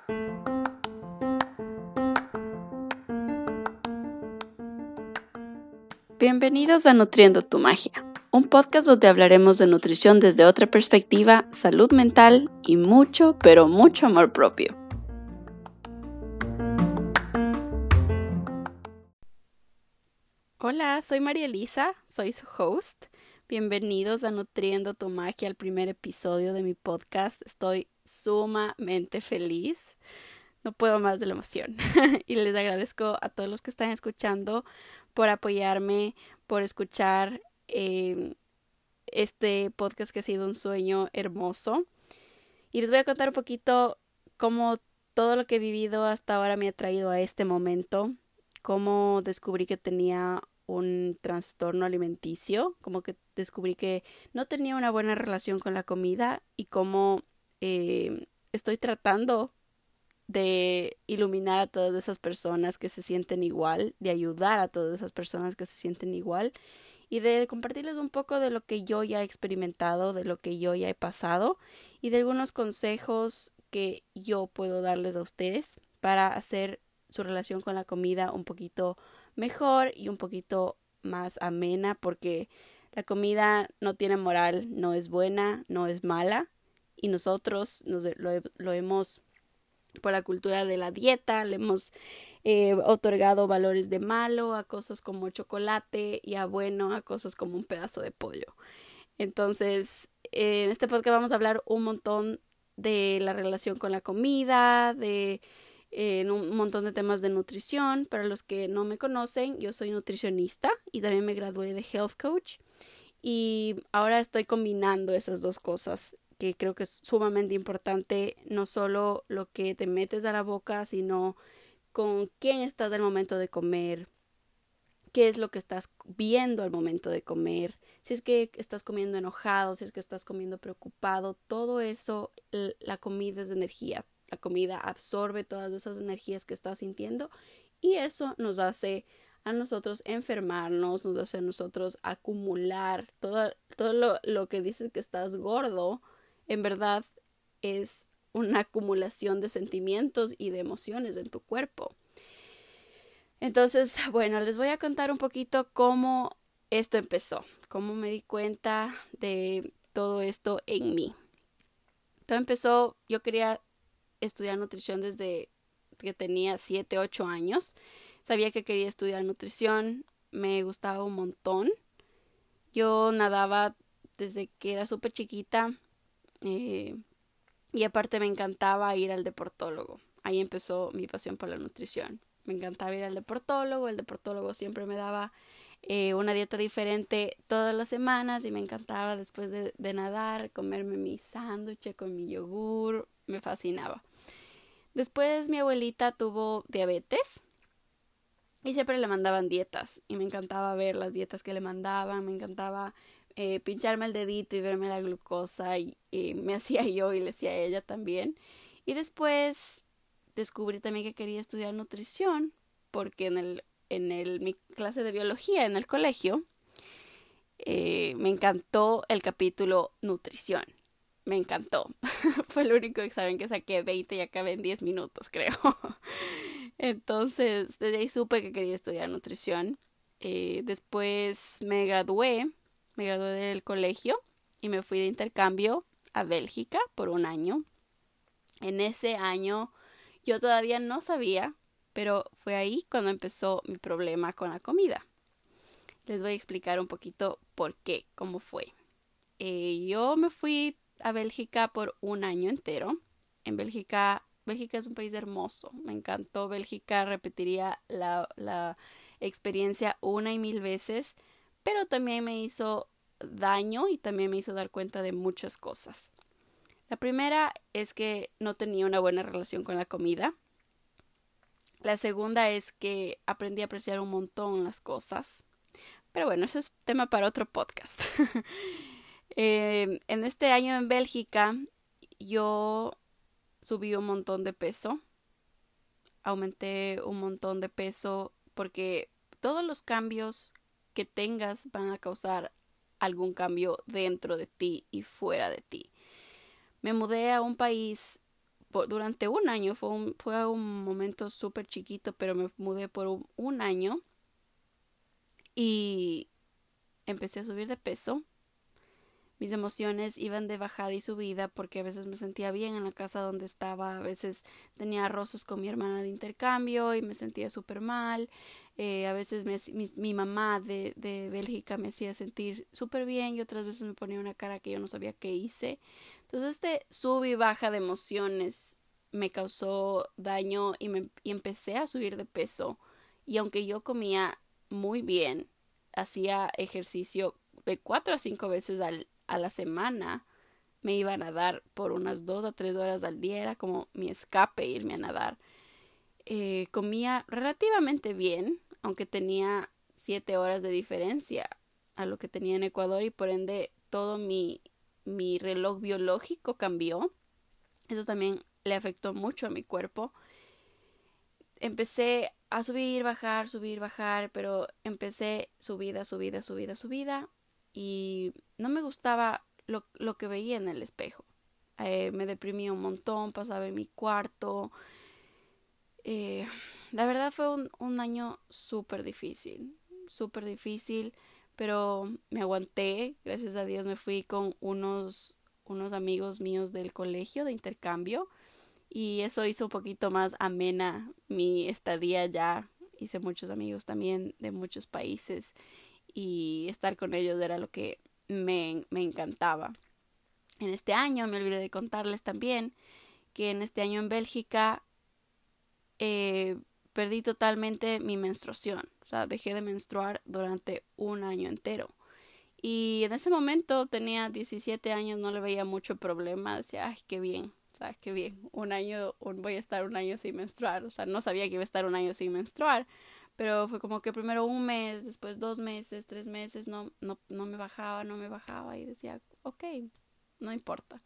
Bienvenidos a Nutriendo tu Magia, un podcast donde hablaremos de nutrición desde otra perspectiva, salud mental y mucho, pero mucho amor propio. Hola, soy María Elisa, soy su host. Bienvenidos a Nutriendo tu Magia, el primer episodio de mi podcast. Estoy sumamente feliz. No puedo más de la emoción. Y les agradezco a todos los que están escuchando por apoyarme, por escuchar este podcast que ha sido un sueño hermoso. Y les voy a contar un poquito cómo todo lo que he vivido hasta ahora me ha traído a este momento, cómo descubrí que tenía un trastorno alimenticio, como que descubrí que no tenía una buena relación con la comida y cómo estoy tratando de iluminar a todas esas personas que se sienten igual, de ayudar a todas esas personas que se sienten igual y de compartirles un poco de lo que yo ya he experimentado, de lo que yo ya he pasado y de algunos consejos que yo puedo darles a ustedes para hacer su relación con la comida un poquito mejor y un poquito más amena, porque la comida no tiene moral, no es buena, no es mala y nosotros lo hemos por la cultura de la dieta, le hemos otorgado valores de malo a cosas como chocolate y a bueno a cosas como un pedazo de pollo. Entonces, en este podcast vamos a hablar un montón de la relación con la comida, de un montón de temas de nutrición. Para los que no me conocen, yo soy nutricionista y también me gradué de Health Coach. Y ahora estoy combinando esas dos cosas, que creo que es sumamente importante, no solo lo que te metes a la boca, sino con quién estás al momento de comer, qué es lo que estás viendo al momento de comer, si es que estás comiendo enojado, si es que estás comiendo preocupado, todo eso, la comida es de energía, la comida absorbe todas esas energías que estás sintiendo y eso nos hace a nosotros enfermarnos, nos hace a nosotros acumular todo lo que dices que estás gordo, en verdad es una acumulación de sentimientos y de emociones en tu cuerpo. Entonces, bueno, les voy a contar un poquito cómo esto empezó, cómo me di cuenta de todo esto en mí. Todo empezó, yo quería estudiar nutrición desde que tenía 7, 8 años. Sabía que quería estudiar nutrición, me gustaba un montón. Yo nadaba desde que era súper chiquita y aparte me encantaba ir al deportólogo. Ahí empezó mi pasión por la nutrición. Me encantaba ir al deportólogo, el deportólogo siempre me daba una dieta diferente todas las semanas y me encantaba después de nadar comerme mi sándwich con mi yogur, me fascinaba. Después mi abuelita tuvo diabetes y siempre le mandaban dietas y me encantaba ver las dietas que le mandaban, me encantaba pincharme el dedito y verme la glucosa y me hacía yo y le hacía a ella también. Y después descubrí también que quería estudiar nutrición porque mi clase de biología en el colegio me encantó el capítulo nutrición. Me encantó. Fue el único examen que saqué 20 y acabé en 10 minutos, creo. Entonces, desde ahí supe que quería estudiar nutrición. Después me gradué del colegio y me fui de intercambio a Bélgica por un año. En ese año yo todavía no sabía, pero fue ahí cuando empezó mi problema con la comida. Les voy a explicar un poquito por qué, cómo fue. Yo me fui a Bélgica por un año entero. En Bélgica es un país hermoso. Me encantó Bélgica. Repetiría la experiencia una y mil veces. Pero también me hizo daño y también me hizo dar cuenta de muchas cosas. La primera es que no tenía una buena relación con la comida. La segunda es que aprendí a apreciar un montón las cosas. Pero bueno, eso es tema para otro podcast. En este año en Bélgica yo subí un montón de peso, aumenté un montón de peso porque todos los cambios que tengas van a causar algún cambio dentro de ti y fuera de ti. Me mudé a un país durante un año, fue un momento súper chiquito, pero me mudé por un año y empecé a subir de peso. Mis emociones iban de bajada y subida porque a veces me sentía bien en la casa donde estaba, a veces tenía roces con mi hermana de intercambio y me sentía súper mal. A veces mi mamá de Bélgica me hacía sentir súper bien y otras veces me ponía una cara que yo no sabía qué hice. Entonces sub y baja de emociones me causó daño y empecé a subir de peso. Y aunque yo comía muy bien, hacía ejercicio de 4 a 5 veces a la semana, me iba a nadar por unas 2 a 3 horas al día, era como mi escape irme a nadar. Comía relativamente bien, aunque tenía 7 horas de diferencia a lo que tenía en Ecuador y por ende todo mi reloj biológico cambió. Eso también le afectó mucho a mi cuerpo. Empecé a subir, bajar, pero empecé subida, subida, subida, subida y no me gustaba lo que veía en el espejo. Me deprimía un montón, pasaba en mi cuarto. La verdad fue un año súper difícil, pero me aguanté. Gracias a Dios me fui con unos amigos míos del colegio de intercambio y eso hizo un poquito más amena mi estadía allá. Hice muchos amigos también de muchos países y estar con ellos era lo que me encantaba. En este año, me olvidé de contarles también que en este año en Bélgica perdí totalmente mi menstruación. O sea, dejé de menstruar durante un año entero. Y en ese momento tenía 17 años, no le veía mucho problema. Decía, ay, qué bien, ¿sabes? Qué bien. Voy a estar un año sin menstruar. O sea, no sabía que iba a estar un año sin menstruar. Pero fue como que primero un mes, después 2 meses, 3 meses, no me bajaba. Y decía, ok, no importa.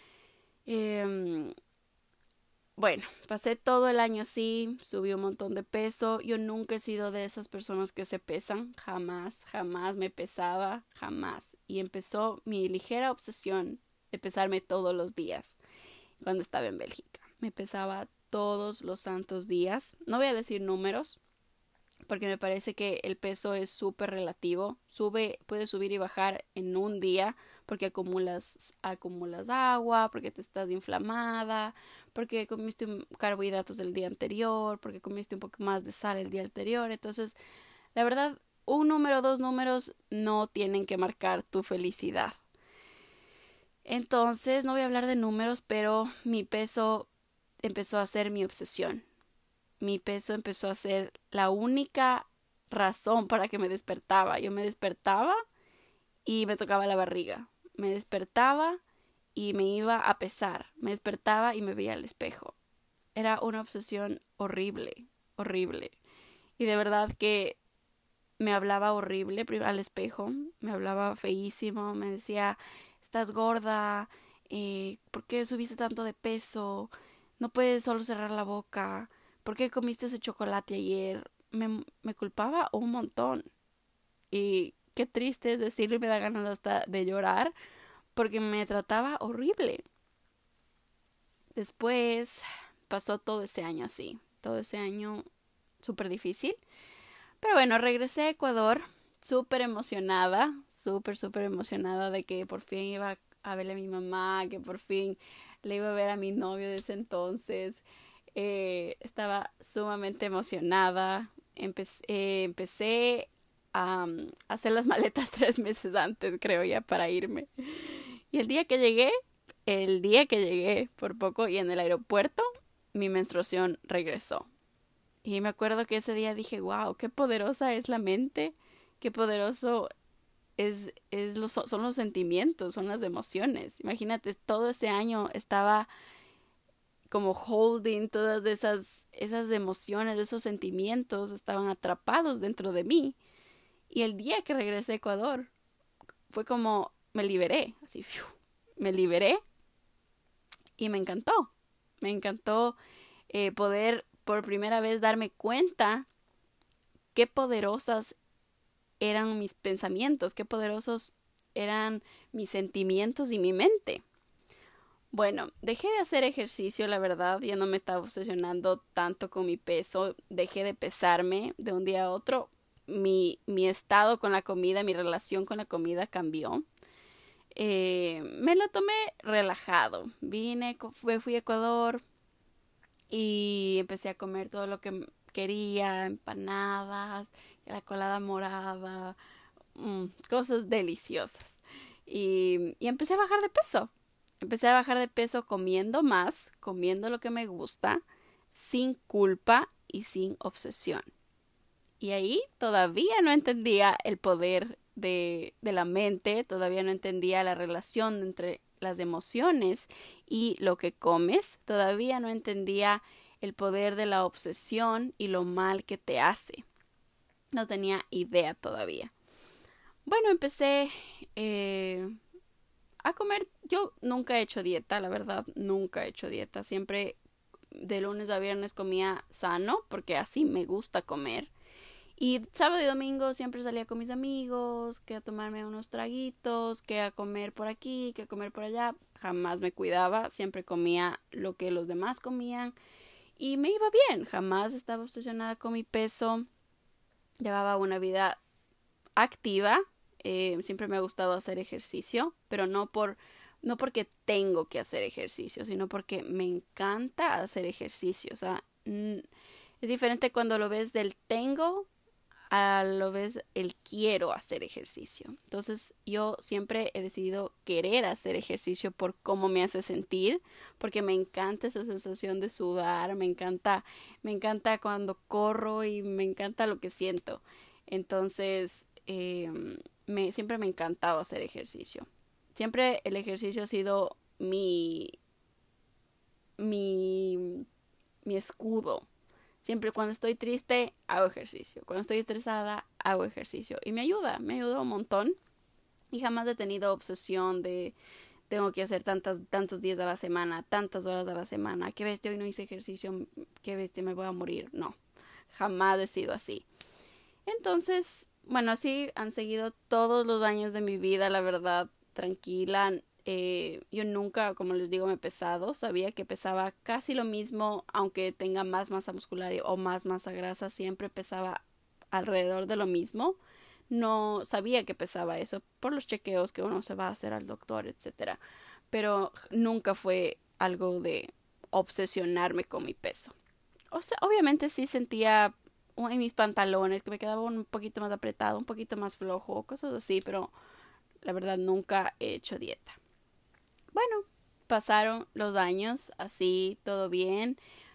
Bueno, pasé todo el año así, subí un montón de peso. Yo nunca he sido de esas personas que se pesan, jamás me pesaba, jamás. Y empezó mi ligera obsesión de pesarme todos los días cuando estaba en Bélgica. Me pesaba todos los santos días. No voy a decir números, porque me parece que el peso es súper relativo. Puede subir y bajar en un día porque acumulas agua, porque te estás inflamada, porque comiste carbohidratos del día anterior, porque comiste un poco más de sal el día anterior. Entonces, la verdad, un número, dos números no tienen que marcar tu felicidad. Entonces, no voy a hablar de números, pero mi peso empezó a ser mi obsesión. Mi peso empezó a ser la única razón para que me despertaba. Yo me despertaba y me tocaba la barriga. Me despertaba y me iba a pesar. Me despertaba y me veía al espejo. Era una obsesión horrible, horrible. Y de verdad que me hablaba horrible al espejo. Me hablaba feísimo. Me decía, estás gorda. ¿Por qué subiste tanto de peso? No puedes solo cerrar la boca. ¿Por qué comiste ese chocolate ayer? Me culpaba un montón. Y qué triste es decirlo y me da ganas hasta de llorar porque me trataba horrible. Después pasó todo ese año así. Todo ese año súper difícil. Pero bueno, regresé a Ecuador súper emocionada. Súper emocionada de que por fin iba a verle a mi mamá, que por fin le iba a ver a mi novio de ese entonces. Estaba sumamente emocionada. Empecé a hacer las maletas 3 meses antes, creo ya, para irme. Y el día que llegué por poco y en el aeropuerto, mi menstruación regresó. Y me acuerdo que ese día dije, wow, qué poderosa es la mente, qué poderoso son los sentimientos, son las emociones. Imagínate, todo ese año estaba como holding todas esas emociones, esos sentimientos estaban atrapados dentro de mí. Y el día que regresé a Ecuador fue como me liberé, así, me liberé y me encantó. Me encantó poder por primera vez darme cuenta qué poderosas eran mis pensamientos, qué poderosos eran mis sentimientos y mi mente. Bueno, dejé de hacer ejercicio, la verdad, ya no me estaba obsesionando tanto con mi peso, dejé de pesarme de un día a otro, mi estado con la comida, mi relación con la comida cambió. Me lo tomé relajado, fui a Ecuador y empecé a comer todo lo que quería, empanadas, la colada morada, cosas deliciosas. Y empecé a bajar de peso. Empecé a bajar de peso comiendo más, comiendo lo que me gusta, sin culpa y sin obsesión. Y ahí todavía no entendía el poder de la mente, todavía no entendía la relación entre las emociones y lo que comes, todavía no entendía el poder de la obsesión y lo mal que te hace. No tenía idea todavía. Bueno, empecé a comer. Yo nunca he hecho dieta, la verdad, nunca he hecho dieta. Siempre de lunes a viernes comía sano, porque así me gusta comer. Y sábado y domingo siempre salía con mis amigos, que a tomarme unos traguitos, que a comer por aquí, que a comer por allá. Jamás me cuidaba, siempre comía lo que los demás comían y me iba bien. Jamás estaba obsesionada con mi peso. Llevaba una vida activa. Siempre me ha gustado hacer ejercicio, pero no porque tengo que hacer ejercicio, sino porque me encanta hacer ejercicio. O sea, es diferente cuando lo ves del tengo a lo ves el quiero hacer ejercicio. Entonces yo siempre he decidido querer hacer ejercicio por cómo me hace sentir, porque me encanta esa sensación de sudar, me encanta cuando corro y me encanta lo que siento. Entonces siempre me ha encantado hacer ejercicio. Siempre el ejercicio ha sido mi, mi escudo. Siempre cuando estoy triste, hago ejercicio. Cuando estoy estresada, hago ejercicio. Y me ayuda un montón. Y jamás he tenido obsesión de tengo que hacer tantos días a la semana, tantas horas a la semana. Qué bestia, hoy no hice ejercicio, qué bestia, me voy a morir. No, jamás he sido así. Entonces, bueno, así han seguido todos los años de mi vida, la verdad, tranquila. Yo nunca, como les digo, me he pesado. Sabía que pesaba casi lo mismo, aunque tenga más masa muscular o más masa grasa, siempre pesaba alrededor de lo mismo. No sabía que pesaba eso por los chequeos que uno se va a hacer al doctor, etcétera. Pero nunca fue algo de obsesionarme con mi peso. O sea, obviamente sí sentía en mis pantalones que me quedaba un poquito más apretado, un poquito más flojo, cosas así, pero la verdad nunca he hecho dieta. Bueno, pasaron los años, así, todo bien,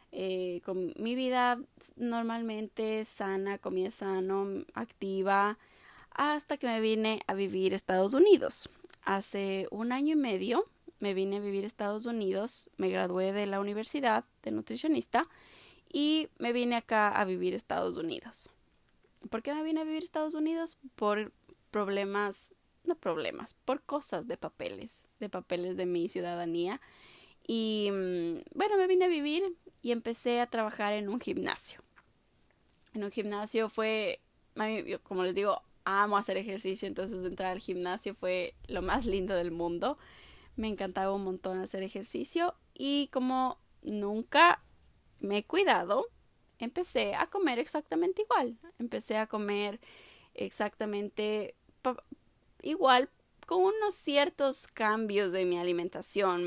con mi vida normalmente sana, comía sano, activa, hasta que me vine a vivir a Estados Unidos. Hace un año y medio me vine a vivir a Estados Unidos, me gradué de la universidad de nutricionista y me vine acá a vivir a Estados Unidos. ¿Por qué me vine a vivir a Estados Unidos? Por problemas, no problemas, por cosas de papeles de mi ciudadanía. Y bueno, me vine a vivir y empecé a trabajar en un gimnasio. En un gimnasio fue, yo, como les digo, amo hacer ejercicio, entonces entrar al gimnasio fue lo más lindo del mundo. Me encantaba un montón hacer ejercicio y como nunca me he cuidado, empecé a comer exactamente igual. Empecé a comer exactamente igual con unos ciertos cambios de mi alimentación.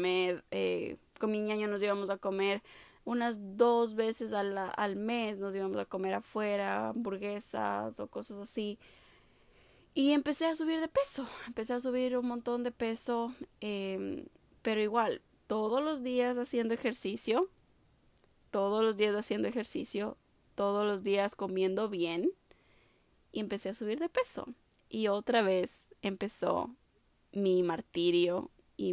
Con mi ñaño nos íbamos a comer unas 2 veces al mes, nos íbamos a comer afuera, hamburguesas o cosas así. Y empecé a subir de peso, empecé a subir un montón de peso, pero igual, todos los días haciendo ejercicio, todos los días haciendo ejercicio, todos los días comiendo bien y empecé a subir de peso. Y otra vez empezó mi martirio y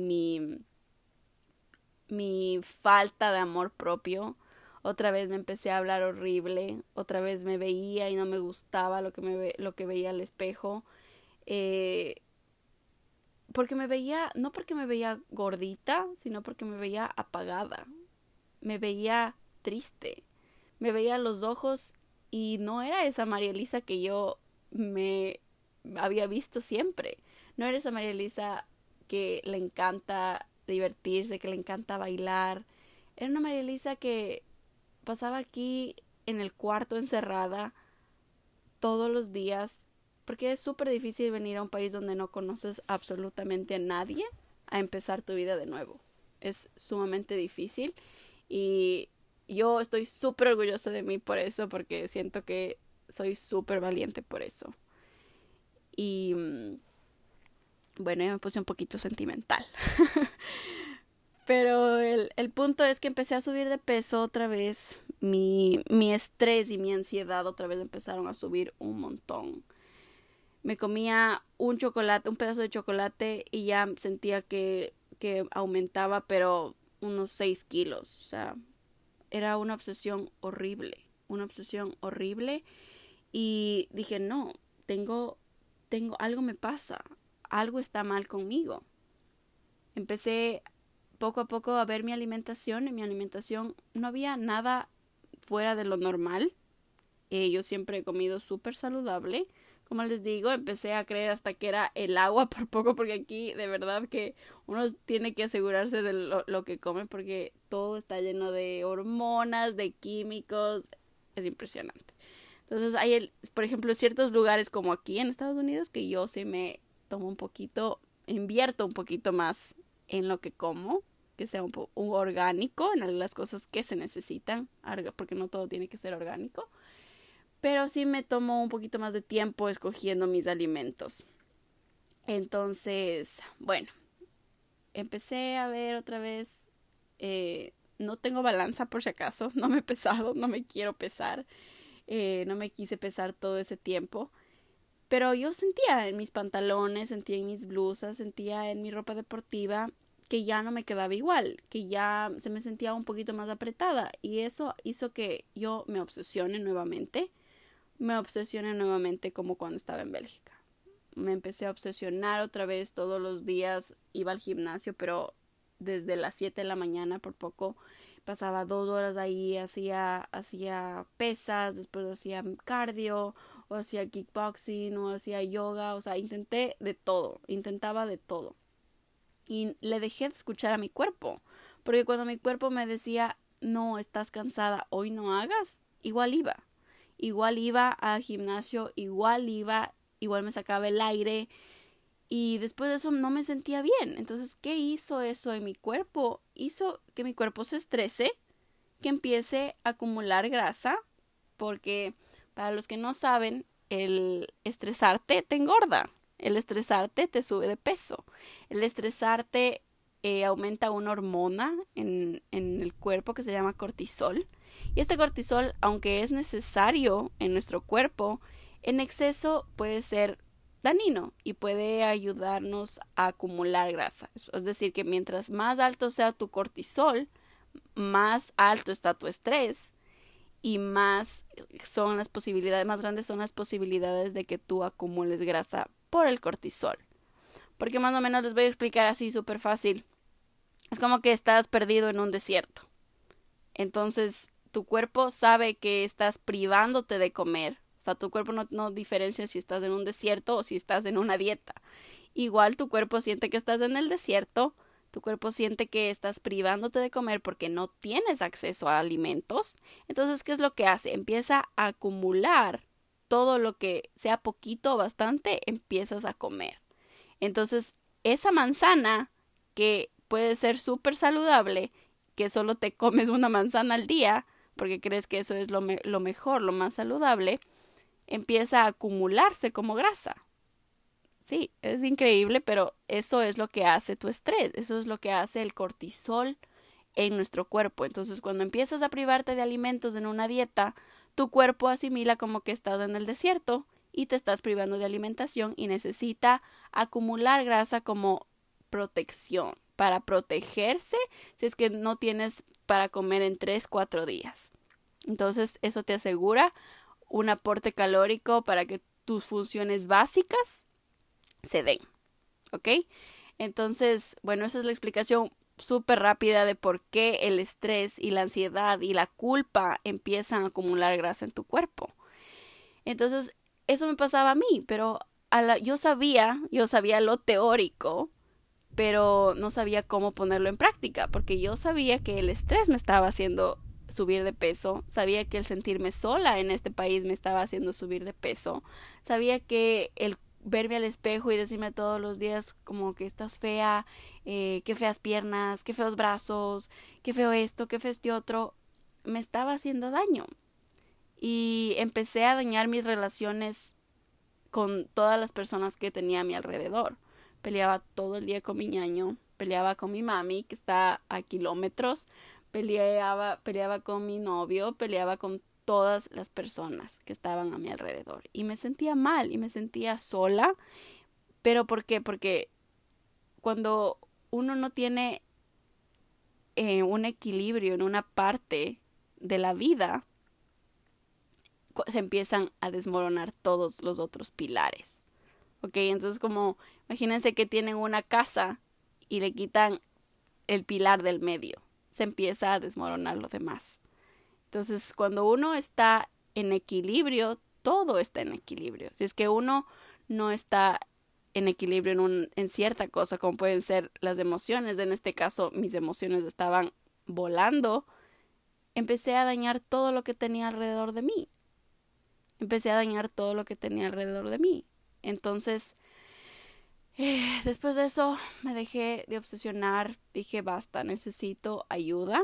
mi falta de amor propio. Otra vez me empecé a hablar horrible, otra vez me veía y no me gustaba lo que veía al espejo. Eh, porque me veía, no porque me veía gordita, sino porque me veía apagada, me veía triste, me veía los ojos y no era esa María Elisa que yo me había visto siempre. No era esa María Elisa que le encanta divertirse, que le encanta bailar. Era una María Elisa que pasaba aquí en el cuarto encerrada todos los días, porque es súper difícil venir a un país donde no conoces absolutamente a nadie a empezar tu vida de nuevo. Es sumamente difícil y yo estoy súper orgullosa de mí por eso, porque siento que soy súper valiente por eso. Y bueno, ya me puse un poquito sentimental. Pero el punto es que empecé a subir de peso otra vez. Mi estrés y mi ansiedad otra vez empezaron a subir un montón. Me comía un pedazo de chocolate y ya sentía que aumentaba, pero unos 6 kilos. O sea, era una obsesión horrible. Una obsesión horrible. Y dije, no, algo me pasa. Algo está mal conmigo. Empecé poco a poco a ver mi alimentación. En mi alimentación no había nada fuera de lo normal. Yo siempre he comido súper saludable. Como les digo, empecé a creer hasta que era el agua por poco, porque aquí de verdad que uno tiene que asegurarse de lo que come, porque todo está lleno de hormonas, de químicos. Es impresionante. Entonces hay, por ejemplo, ciertos lugares como aquí en Estados Unidos que yo sí me tomo invierto un poquito más en lo que como, que sea un orgánico, en las cosas que se necesitan, porque no todo tiene que ser orgánico. Pero sí me tomo un poquito más de tiempo escogiendo mis alimentos. Entonces, bueno, empecé a ver otra vez. No tengo balanza por si acaso, no me he pesado, no me quiero pesar. No me quise pesar todo ese tiempo. Pero yo sentía en mis pantalones, sentía en mis blusas, sentía en mi ropa deportiva que ya no me quedaba igual, que ya se me sentía un poquito más apretada. Y eso hizo que yo me obsesione nuevamente como cuando estaba en Bélgica. Me empecé a obsesionar otra vez todos los días, iba al gimnasio, pero desde las 7 de la mañana por poco, pasaba 2 horas ahí, hacía pesas, después hacía cardio, o hacía kickboxing, o hacía yoga, o sea, intentaba de todo. Y le dejé de escuchar a mi cuerpo, porque cuando mi cuerpo me decía, no, estás cansada, hoy no hagas, igual iba al gimnasio, igual me sacaba el aire y después de eso no me sentía bien. Entonces, ¿qué hizo eso en mi cuerpo? Hizo que mi cuerpo se estrese, que empiece a acumular grasa, porque para los que no saben, el estresarte te engorda, el estresarte te sube de peso, el estresarte aumenta una hormona en el cuerpo que se llama cortisol. Y este cortisol, aunque es necesario en nuestro cuerpo, en exceso puede ser dañino y puede ayudarnos a acumular grasa. Es decir, que mientras más alto sea tu cortisol, más alto está tu estrés y más grandes son las posibilidades de que tú acumules grasa por el cortisol. Porque más o menos les voy a explicar así súper fácil. Es como que estás perdido en un desierto. Entonces, tu cuerpo sabe que estás privándote de comer. O sea, tu cuerpo no diferencia si estás en un desierto o si estás en una dieta. Igual tu cuerpo siente que estás en el desierto, tu cuerpo siente que estás privándote de comer porque no tienes acceso a alimentos. Entonces, ¿qué es lo que hace? Empieza a acumular todo lo que sea poquito o bastante, empiezas a comer. Entonces, esa manzana que puede ser súper saludable, que solo te comes una manzana al día, porque crees que eso es lo mejor, lo más saludable, empieza a acumularse como grasa. Sí, es increíble, pero eso es lo que hace tu estrés, eso es lo que hace el cortisol en nuestro cuerpo. Entonces, cuando empiezas a privarte de alimentos en una dieta, tu cuerpo asimila como que estás en el desierto y te estás privando de alimentación y necesita acumular grasa como protección, para protegerse si es que no tienes para comer en 3-4 días. Entonces, eso te asegura un aporte calórico para que tus funciones básicas se den. ¿Ok? Entonces, bueno, esa es la explicación súper rápida de por qué el estrés y la ansiedad y la culpa empiezan a acumular grasa en tu cuerpo. Entonces, eso me pasaba a mí, pero yo sabía lo teórico, pero no sabía cómo ponerlo en práctica, porque yo sabía que el estrés me estaba haciendo subir de peso, sabía que el sentirme sola en este país me estaba haciendo subir de peso, sabía que el verme al espejo y decirme todos los días como que estás fea, qué feas piernas, qué feos brazos, qué feo esto, qué feo este otro, me estaba haciendo daño. Y empecé a dañar mis relaciones con todas las personas que tenía a mi alrededor. Peleaba todo el día con mi ñaño, peleaba con mi mami, que está a kilómetros, peleaba con mi novio, peleaba con todas las personas que estaban a mi alrededor. Y me sentía mal, y me sentía sola. ¿Pero por qué? Porque cuando uno no tiene un equilibrio en una parte de la vida, se empiezan a desmoronar todos los otros pilares. ¿Ok? Entonces, como imagínense que tienen una casa y le quitan el pilar del medio, se empieza a desmoronar lo demás. Entonces, cuando uno está en equilibrio, todo está en equilibrio. Si es que uno no está en equilibrio en cierta cosa, como pueden ser las emociones, en este caso mis emociones estaban volando, empecé a dañar todo lo que tenía alrededor de mí. Entonces, después de eso me dejé de obsesionar, dije basta, necesito ayuda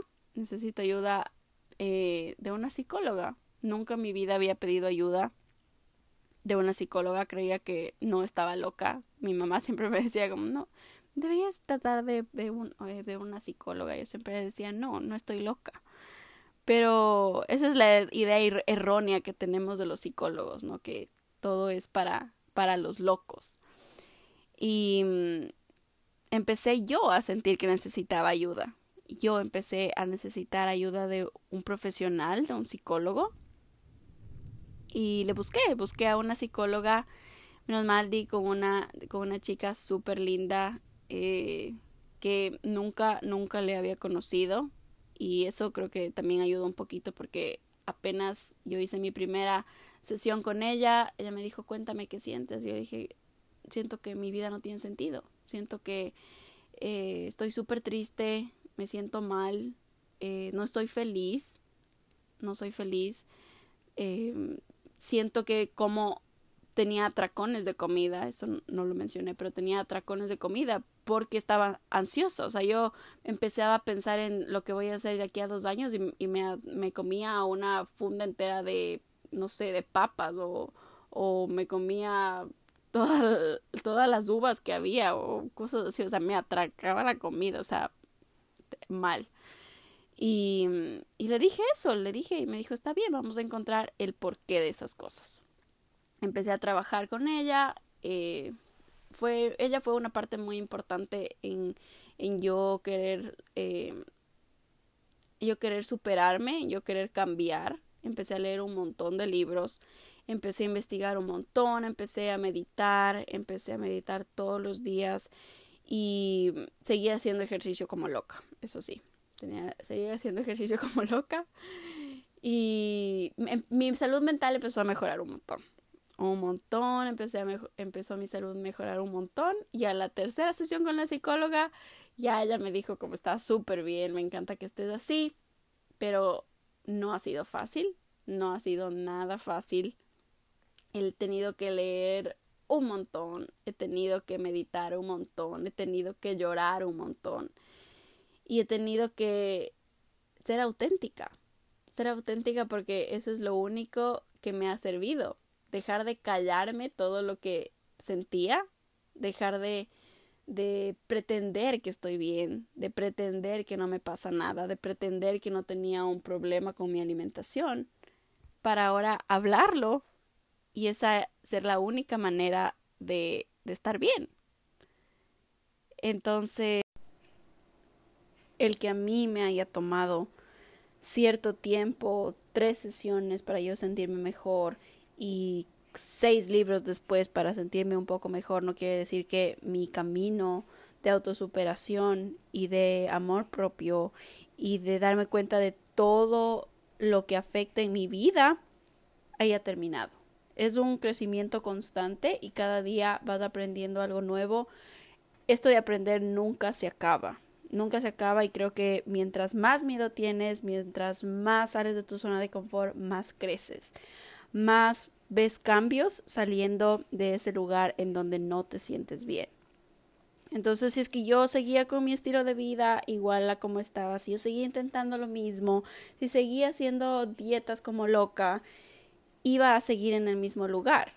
de una psicóloga. Nunca en mi vida había pedido ayuda de una psicóloga, creía que no estaba loca. Mi mamá siempre me decía como, no, deberías tratar de una psicóloga. Yo siempre decía, no estoy loca. Pero esa es la idea errónea que tenemos de los psicólogos, ¿no? Que todo es para los locos. Y empecé yo a sentir que necesitaba ayuda. Yo empecé a necesitar ayuda de un profesional, de un psicólogo. Y busqué a una psicóloga, menos mal di con una chica súper linda que nunca le había conocido. Y eso creo que también ayudó un poquito porque apenas yo hice mi primera sesión con ella, ella me dijo, cuéntame qué sientes. Yo dije, siento que mi vida no tiene sentido, siento que estoy súper triste, me siento mal, no estoy feliz, siento que como tenía atracones de comida, eso no lo mencioné, pero tenía atracones de comida porque estaba ansiosa. O sea, yo empecé a pensar en lo que voy a hacer de aquí a 2 años y me comía una funda entera de, no sé, de papas o me comía todas las uvas que había o cosas así. O sea, me atracaba la comida, o sea, mal. Y le dije y me dijo, está bien, vamos a encontrar el porqué de esas cosas. Empecé a trabajar con ella, ella fue una parte muy importante en yo querer superarme, yo querer cambiar. Empecé a leer un montón de libros, empecé a investigar un montón, empecé a meditar todos los días y seguía haciendo ejercicio como loca, eso sí, seguía haciendo ejercicio como loca y mi salud mental empezó a mejorar un montón, empezó mi salud a mejorar un montón y a la tercera sesión con la psicóloga ya ella me dijo como está súper bien, me encanta que estés así, pero no ha sido fácil, no ha sido nada fácil. He tenido que leer un montón, he tenido que meditar un montón, he tenido que llorar un montón y he tenido que ser auténtica porque eso es lo único que me ha servido. Dejar de callarme todo lo que sentía, dejar de pretender que estoy bien, de pretender que no me pasa nada, de pretender que no tenía un problema con mi alimentación, para ahora hablarlo y esa ser la única manera de estar bien. Entonces, el que a mí me haya tomado cierto tiempo, 3 sesiones para yo sentirme mejor y 6 libros después para sentirme un poco mejor, no quiere decir que mi camino de autosuperación y de amor propio y de darme cuenta de todo lo que afecta en mi vida haya terminado. Es un crecimiento constante y cada día vas aprendiendo algo nuevo esto de aprender nunca se acaba. Nunca se acaba, y creo que mientras más miedo tienes, mientras más sales de tu zona de confort, más creces. Más ves cambios saliendo de ese lugar en donde no te sientes bien. Entonces, si es que yo seguía con mi estilo de vida igual a como estaba, si yo seguía intentando lo mismo, si seguía haciendo dietas como loca, iba a seguir en el mismo lugar.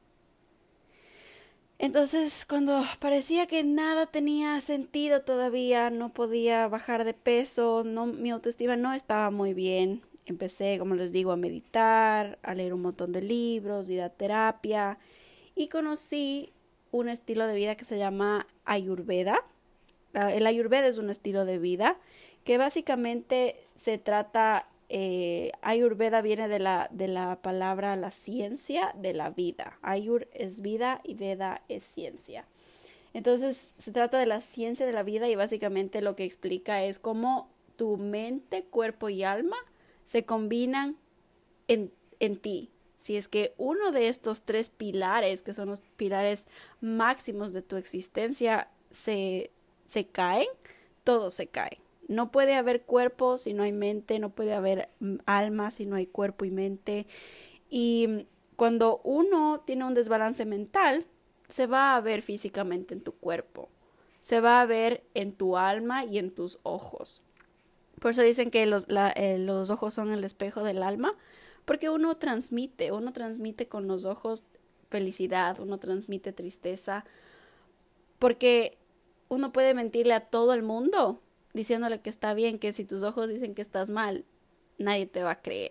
Entonces, cuando parecía que nada tenía sentido todavía, no podía bajar de peso, no, mi autoestima no estaba muy bien. Empecé, como les digo, a meditar, a leer un montón de libros, ir a terapia, y conocí un estilo de vida que se llama Ayurveda. El Ayurveda es un estilo de vida que básicamente se trata, Ayurveda viene de la palabra la ciencia de la vida. Ayur es vida y Veda es ciencia. Entonces se trata de la ciencia de la vida, y básicamente lo que explica es cómo tu mente, cuerpo y alma se combinan en ti. Si es que uno de estos tres pilares, que son los pilares máximos de tu existencia, se caen, todo se cae. No puede haber cuerpo si no hay mente, no puede haber alma si no hay cuerpo y mente. Y cuando uno tiene un desbalance mental, se va a ver físicamente en tu cuerpo, se va a ver en tu alma y en tus ojos. Por eso dicen que los ojos son el espejo del alma, porque uno transmite con los ojos felicidad, uno transmite tristeza, porque uno puede mentirle a todo el mundo diciéndole que está bien, que si tus ojos dicen que estás mal, nadie te va a creer.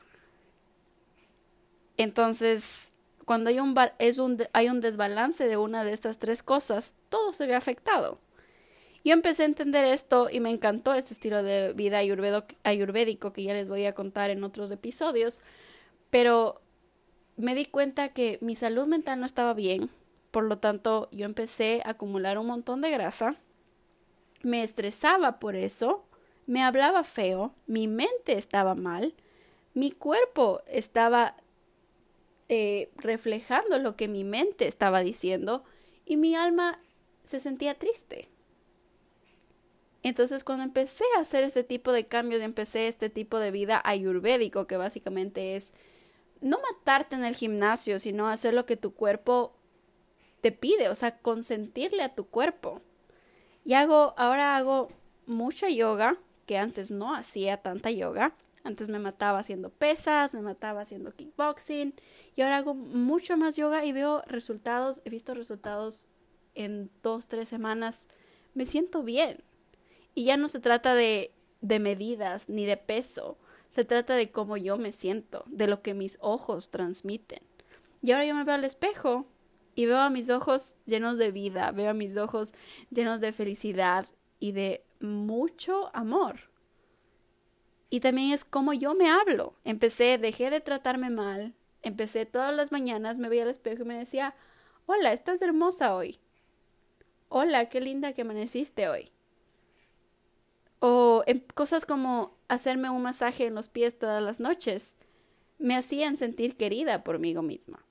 Entonces, cuando hay un desbalance de una de estas tres cosas, todo se ve afectado. Yo empecé a entender esto y me encantó este estilo de vida ayurvédico que ya les voy a contar en otros episodios, pero me di cuenta que mi salud mental no estaba bien, por lo tanto yo empecé a acumular un montón de grasa, me estresaba por eso, me hablaba feo, mi mente estaba mal, mi cuerpo estaba reflejando lo que mi mente estaba diciendo, y mi alma se sentía triste. Entonces, cuando empecé a hacer este tipo de cambios, empecé este tipo de vida ayurvédico, que básicamente es no matarte en el gimnasio, sino hacer lo que tu cuerpo te pide, o sea, consentirle a tu cuerpo. Y ahora hago mucha yoga, que antes no hacía tanta yoga. Antes me mataba haciendo pesas, me mataba haciendo kickboxing, y ahora hago mucho más yoga y veo resultados, he visto resultados en 2-3 semanas. Me siento bien. Y ya no se trata de medidas ni de peso, se trata de cómo yo me siento, de lo que mis ojos transmiten. Y ahora yo me veo al espejo y veo a mis ojos llenos de vida, veo a mis ojos llenos de felicidad y de mucho amor. Y también es como yo me hablo. Dejé de tratarme mal, empecé todas las mañanas, me veía al espejo y me decía: hola, estás hermosa hoy. Hola, qué linda que amaneciste hoy. O cosas como hacerme un masaje en los pies todas las noches me hacían sentir querida por mí misma.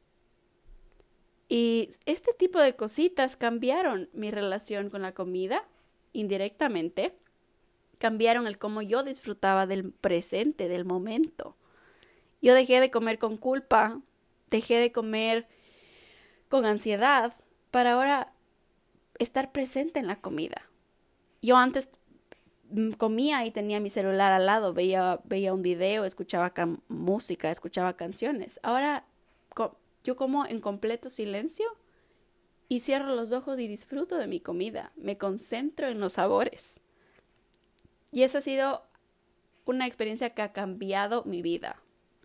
Y este tipo de cositas cambiaron mi relación con la comida indirectamente, cambiaron el cómo yo disfrutaba del presente, del momento. Yo dejé de comer con culpa, dejé de comer con ansiedad para ahora estar presente en la comida. Yo antes comía y tenía mi celular al lado, veía un video, escuchaba música, escuchaba canciones. Ahora yo como en completo silencio y cierro los ojos y disfruto de mi comida, me concentro en los sabores. Y esa ha sido una experiencia que ha cambiado mi vida.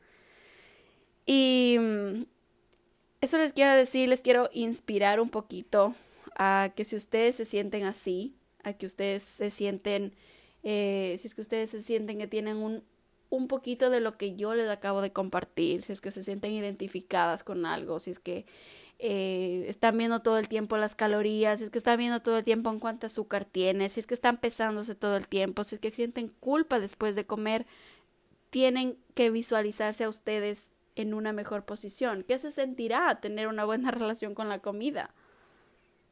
Y eso les quiero decir, les quiero inspirar un poquito a que si ustedes se sienten así, a que ustedes se sienten, si es que ustedes se sienten que tienen un poquito de lo que yo les acabo de compartir, si es que se sienten identificadas con algo, si es que están viendo todo el tiempo las calorías, si es que están viendo todo el tiempo en cuánto azúcar tiene, si es que están pesándose todo el tiempo, si es que sienten culpa después de comer, tienen que visualizarse a ustedes en una mejor posición. ¿Qué se sentirá tener una buena relación con la comida?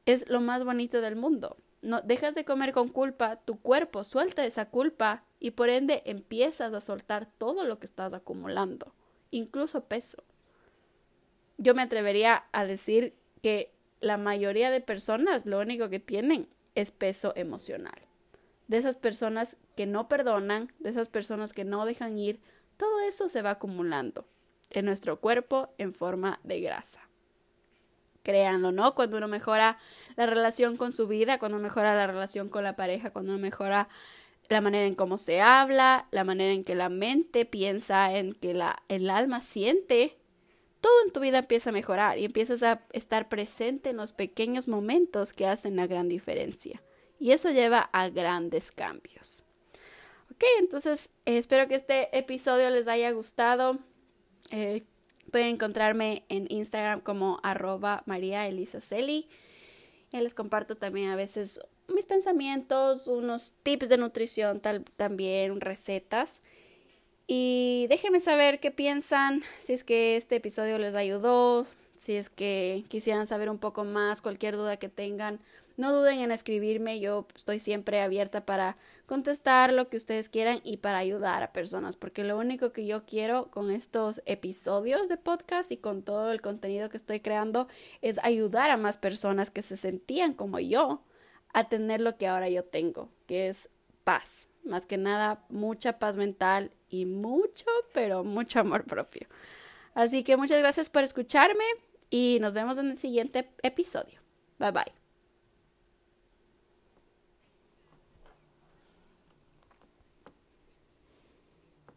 es lo más bonito del mundo. No dejas de comer con culpa, tu cuerpo suelta esa culpa y por ende empiezas a soltar todo lo que estás acumulando, incluso peso. Yo me atrevería a decir que la mayoría de personas lo único que tienen es peso emocional. De esas personas que no perdonan, de esas personas que no dejan ir, todo eso se va acumulando en nuestro cuerpo en forma de grasa. Créanlo, ¿no? Cuando uno mejora la relación con su vida, cuando mejora la relación con la pareja, cuando uno mejora la manera en cómo se habla, la manera en que la mente piensa, en que el alma siente, todo en tu vida empieza a mejorar y empiezas a estar presente en los pequeños momentos que hacen la gran diferencia. Y eso lleva a grandes cambios. Ok, entonces espero que este episodio les haya gustado. Pueden encontrarme en Instagram como @mariaelisaceli. Y les comparto también a veces mis pensamientos, unos tips de nutrición también, recetas. Y déjenme saber qué piensan, si es que este episodio les ayudó, si es que quisieran saber un poco más, cualquier duda que tengan. No duden en escribirme, yo estoy siempre abierta para contestar lo que ustedes quieran y para ayudar a personas, porque lo único que yo quiero con estos episodios de podcast y con todo el contenido que estoy creando es ayudar a más personas que se sentían como yo a tener lo que ahora yo tengo, que es paz, más que nada mucha paz mental y mucho, pero mucho amor propio. Así que muchas gracias por escucharme y nos vemos en el siguiente episodio. Bye bye.